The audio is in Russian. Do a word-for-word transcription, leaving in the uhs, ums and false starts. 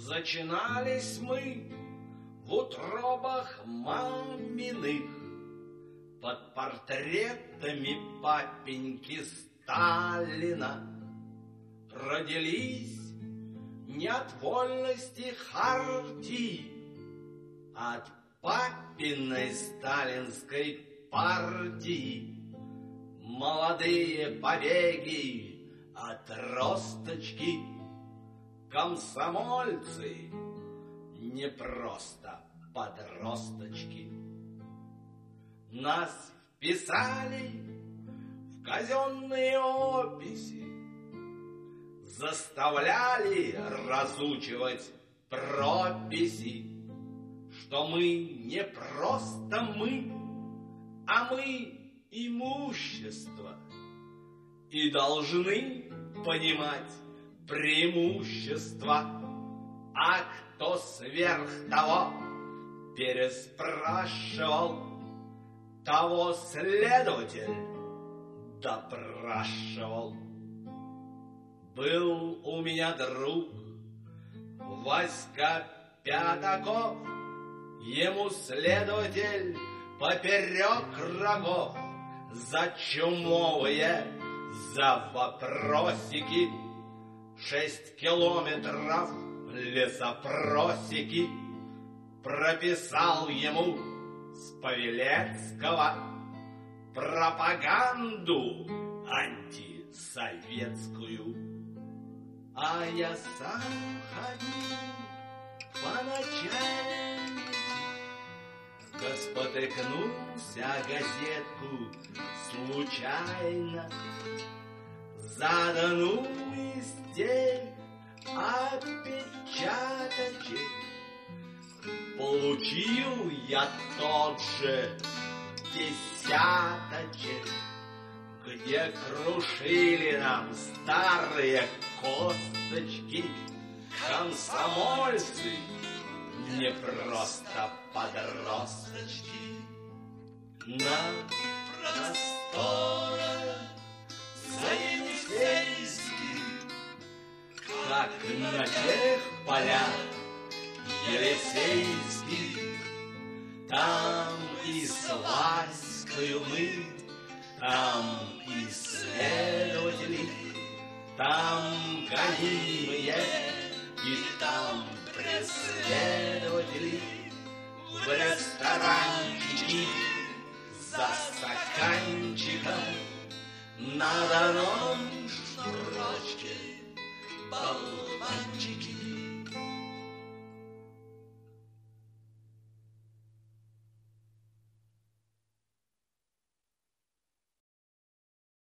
Зачинались мы в утробах маминых под портретами папеньки Сталина. Родились не от вольности хартии, а от папиной сталинской партии. Молодые побеги отросточки, комсомольцы не просто подросточки. Нас вписали в казенные описи, заставляли разучивать прописи, что мы не просто мы, а мы имущество, и должны понимать преимущества. А кто сверх того переспрашивал, того следователь допрашивал. Был у меня друг Васька Пятаков, ему следователь поперек рогов за чумовые, за вопросики, шесть километров лесопросеки прописал ему с Павелецкого пропаганду антисоветскую. А я сам ходил по ночам, да спотыкнулся газетку случайно, задану из тех опечаточек. Получил я тот же десяточек, где крушили нам старые косточки. Комсомольцы не просто подросточки. На просторах заенисейских, как на тех полях елисейских, там и с Ваською мы, там и следователи, там гонимые, и там преследователи. В ресторанчике за стаканчиком на донном шнурочке болванчики.